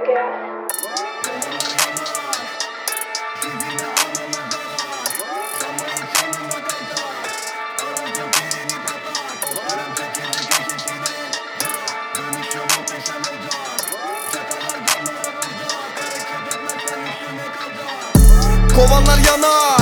Kovanlar yanar,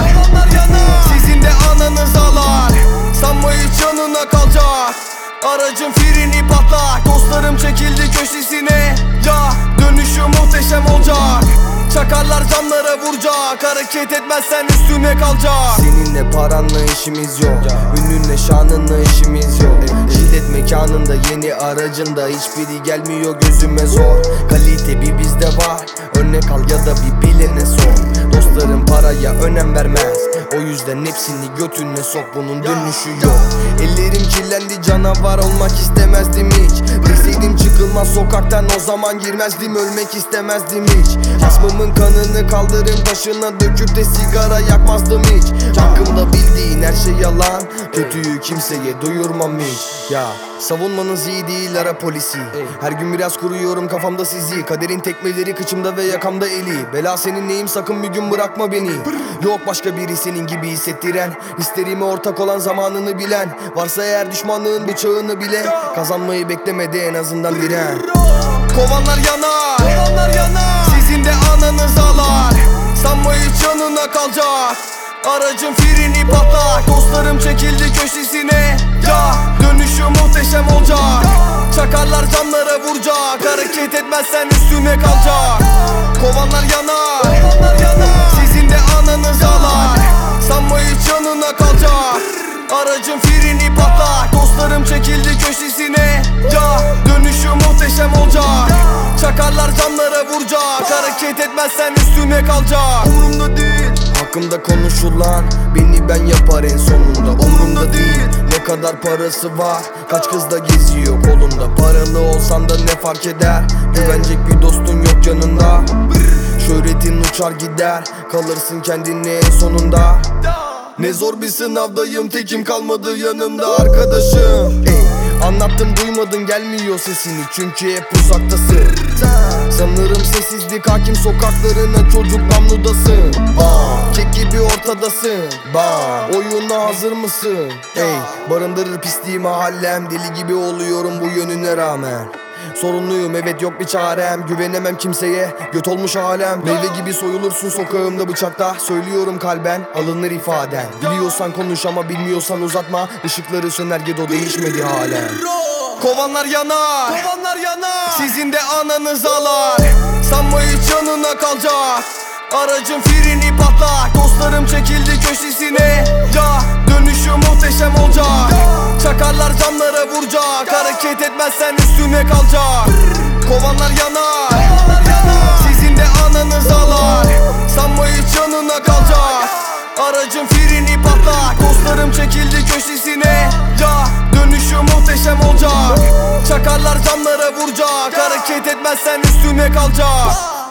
sizin de ananız ağlar. Sanma hiç yanına kalacak. Aracın freni patlak. Dostlarım çekildi köşesine. Ya dönüşü muhteşem olacak. Çakarlar camlara vuracak. Hareket etmezsen üstüne kalacak. Seninle paranla işimiz yok, ünlünle şanınla işimiz yok. Jilet mekanında yeni aracında hiçbiri gelmiyor gözüme zor. Kalite bir bizde var, örnek al ya da bir bilene sor. Dostlarım paraya önem vermez, o yüzden hepsini götüne sok, bunun dönüşü yok. Ellerim kirlendi, canavar olmak istemezdim hiç. Bilseydim çıkılmaz sokaktan o zaman girmezdim, ölmek istemezdim hiç. Hasmımın kanını kaldırım taşına döküp de sigara yakmazdım hiç. Hakkımda bildiğin her şey yalan, kötüyü kimseye duyurmam hiç. Ya savunmanız iyi değil, ara polisi. Her gün biraz kuruyorum kafamda sizi. Kaderin tekmeleri kıçımda ve yakamda eli. Bela senin neyim, sakın bir gün bırakma beni. Yok başka biri senin gibi hissettiren, hislerime ortak olan, zamanını bilen. Varsa eğer düşmanlığın bıçağını bile, kazanmayı beklemedi en azından diren. Kovanlar yanar, sizin de ananız ağlar. Sanma hiç yanına kalacak. Aracın freni patlak. Dostlarım çekildi köşesine. Ya dönüşü muhteşem olacak. Çakarlar camlara vuracak. Hareket etmezsen üstüne kalacak. Kovanlar yanar, sizin de ananız ağlar. Sanma hiç yanına kalacak. Aracın freni patlak. Dostlarım çekildi köşesine. Ya dönüşü muhteşem olacak. Çakarlar camlara vuracak. Hareket etmezsen üstüne kalacak. Umurumda değil hakkımda konuşulan, beni ben yapar en sonunda. Umurumda değil ne kadar parası var, kaç kız da geziyor kolunda. Paralı olsan da ne fark eder, güvenecek bir dostun yok yanında. Şöhretin uçar gider, kalırsın kendine en sonunda. Ne zor bir sınavdayım, tekim kalmadı yanımda arkadaşım. Anlattım duymadın, gelmiyor sesini çünkü hep uzaktasın. Sanırım sessizlik hakim sokaklarına, çocuk namludasın. Kek gibi ortadasın. Oyuna hazır mısın? Barındırır pisliği mahallem, deli gibi oluyorum bu yönüne rağmen. Sorunluyum evet, yok bir çarem, güvenemem kimseye, göt olmuş alem. Meyve gibi soyulursun sokağımda bıçakta, söylüyorum kalben alınır ifaden. Biliyorsan konuş ama bilmiyorsan uzatma, ışıkları söner gedo değişmedi halen. Kovanlar yanar, sizin de ananız ağlar. Sanma hiç yanına kalacak. Aracın freni patlak. Dostlarım çekildi köşesine. Ya dönüşü muhteşem olacak. Çakarlar camlara vuracak. Hareket etmezsen üstüne kalacak. Kovanlar yanar, sizin de ananız ağlar. Sanma hiç yanına kalacak. Aracın freni patlak. Dostlarım çekildi köşesine. Ya dönüşü muhteşem olacak. Çakarlar camlara vuracak. Hareket etmezsen üstüne kalacak.